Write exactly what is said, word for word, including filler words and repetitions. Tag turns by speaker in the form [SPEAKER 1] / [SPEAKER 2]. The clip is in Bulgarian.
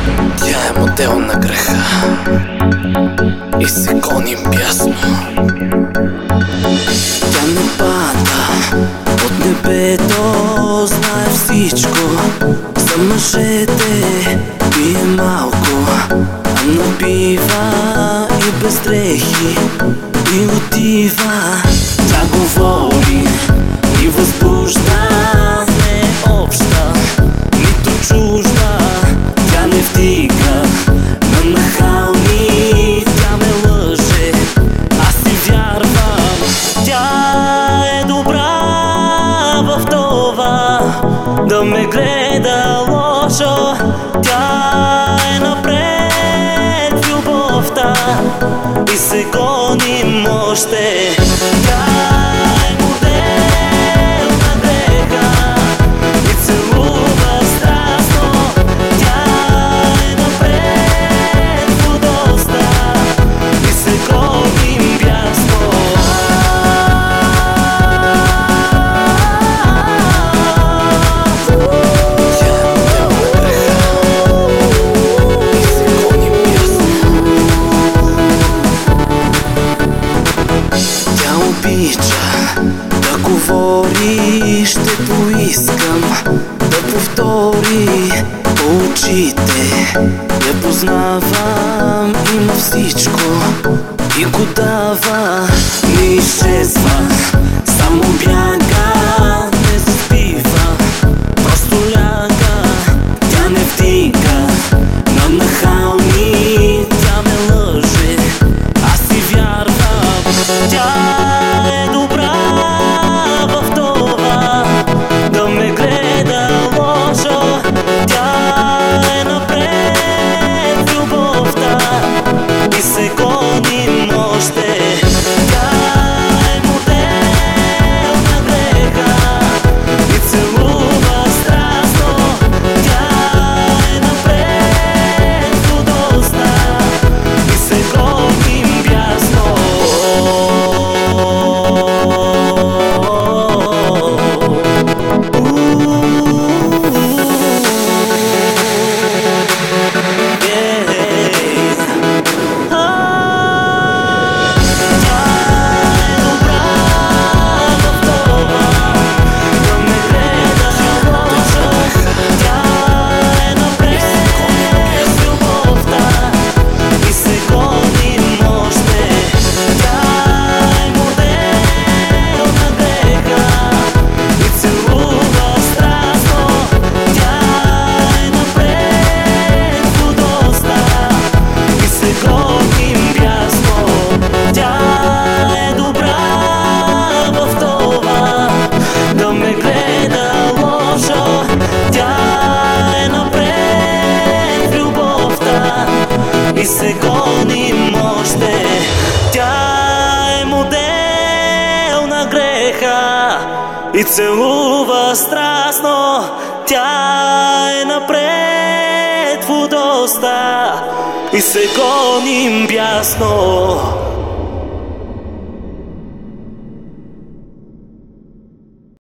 [SPEAKER 1] Тя е модел на греха и се гоним бясно. Тя не пада от небето, знае всичко за мъжете. Пие малко, а напива и без дрехи и отива. Тя говори и възбужда, не е обща, нито чужда. Тя не вдига на нахални, тя ме лъже, аз си вярвам. Тя е добра в това да ме гледа лошо. Тя е напред в любовта и се гоним още. Тя е модел на греха и целува страстно. Тя е напред в лудостта и се гоним бясно. Да говори, ще поискам да повтори. По очите я познавам, има всичко и го дава. Не изчезва, само бяга, не заспива, просто ляга. Тя не вдига на нахални, тя ме лъже, аз си вярвам. Тя е добра в това да ме гледа лошо. Тя е напред в любовта и се гоним още. Тя е модел на греха и целува страстно. Тя е напред в лудостта и се гоним бясно. И се гоним още. Тя е модел на греха и целува страстно. Тя е напред в лудостта и се гоним бясно.